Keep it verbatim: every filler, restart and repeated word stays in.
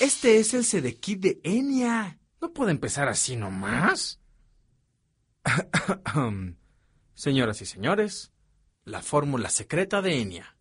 Este es el Sedekit de Enya. ¿No puede empezar así nomás? Señoras y señores, la fórmula secreta de Enya.